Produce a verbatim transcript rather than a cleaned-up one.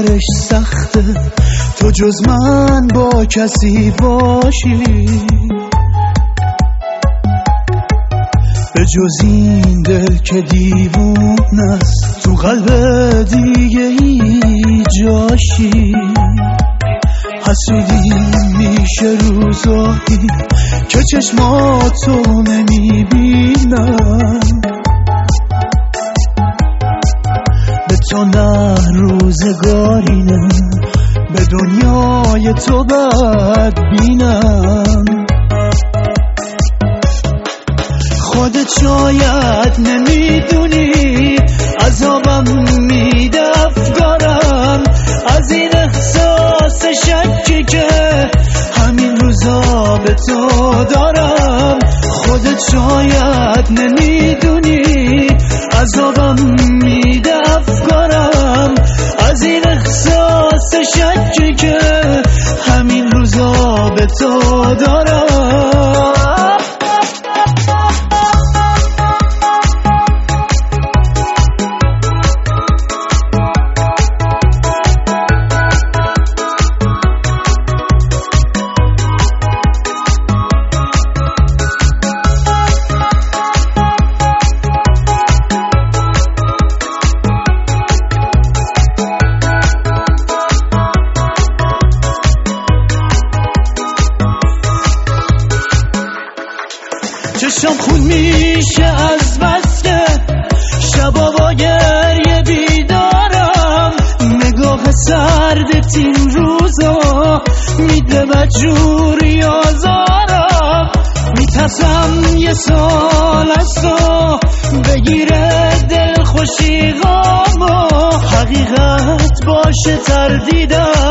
کارش سخته تو جز من با کسی باشی، به جز این دل که دیوون است تو قلب دیگه ای جاشی. حسودی میشه روزایی که چشماتو نمیبینم، به تو نه روزگارینه به دنیای تو بد بینم. خودت شاید نمیدونی عذابم میده افکارم از این احساس شکی که همین روزا به تو دارم. خودت شاید نمیدونی عذابم میده افکارم از این احساس شکی که همین روزا به تو دارم. چشم خون میشه از بس که شبا با گریه بیدارم، نگاه سردت این روزا میده مجبوری آزارم. میترسم یه سال از تو بگیره دل خوشی غامو، حقیقت باشه تردیدم